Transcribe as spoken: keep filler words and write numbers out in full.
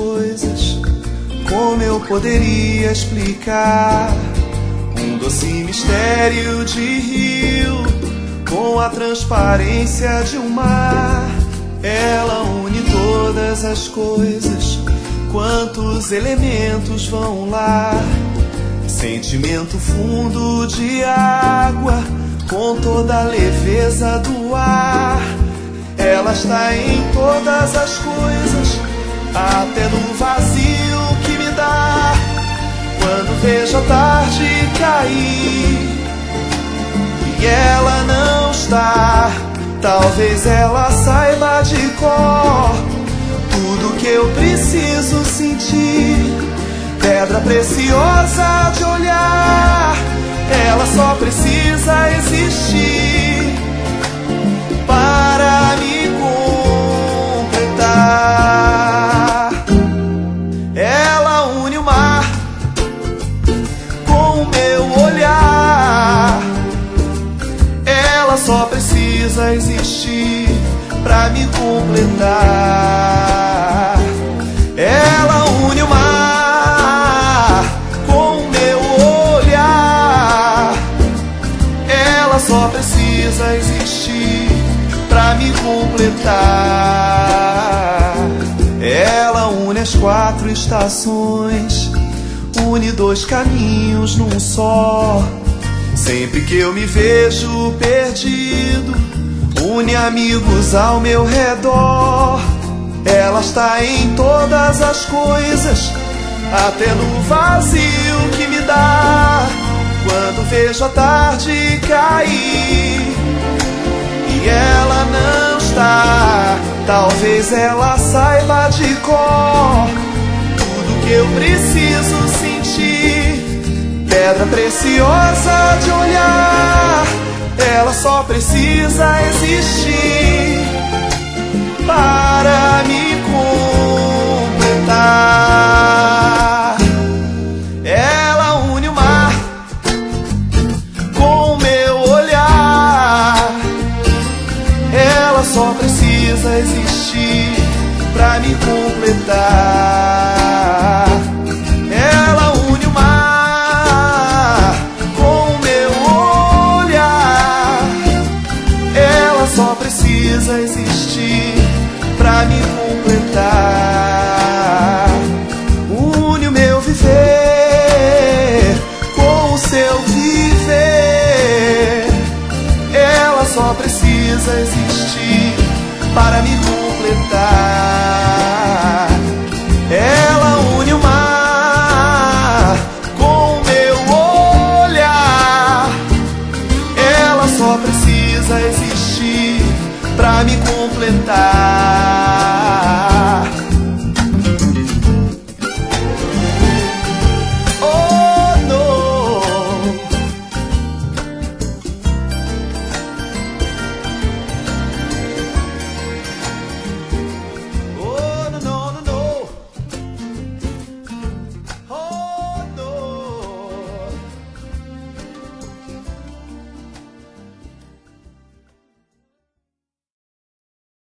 coisas, como eu poderia explicar? Um doce mistério de rio, com a transparência de um mar. Ela une todas as coisas, quantos elementos vão lá. Sentimento fundo de água, com toda a leveza do ar. Ela está em todas as coisas, até no vazio que me dá. Quando vejo a tarde cair e ela não está, talvez ela saiba de cor tudo que eu preciso sentir. Pedra preciosa de olhar, ela só precisa existir para me completar. Ela une o mar com o meu olhar. Ela só precisa existir pra me completar. Ela une o mar com o meu olhar. Ela só precisa existir pra me completar. Ela une as quatro estações, une dois caminhos num só. Sempre que eu me vejo perdido, une amigos ao meu redor. Ela está em todas as coisas, até no vazio que me dá. Quando vejo a tarde cair e ela não está, talvez ela saiba de cor tudo que eu preciso sentir. Pedra preciosa de olhar, ela só precisa existir para me completar. Ela une o mar com o meu olhar. Ela só precisa existir pra me completar. Ela une o mar com o meu olhar. Ela só precisa existir pra me completar. Une o meu viver com o seu viver. Ela só precisa existir para me completar.